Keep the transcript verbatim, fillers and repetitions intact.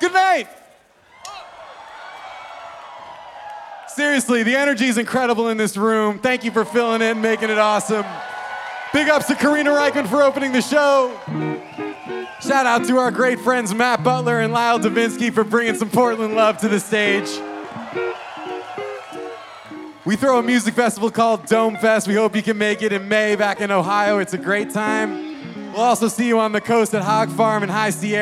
Good night. Seriously, the energy is incredible in this room. Thank you for filling it and making it awesome. Big ups to Karina Reichman for opening the show. Shout out to our great friends Matt Butler and Lyle Davinsky for bringing some Portland love to the stage. We throw a music festival called Dome Fest. We hope you can make it in May back in Ohio. It's a great time. We'll also see you on the coast at Hog Farm and High Sierra.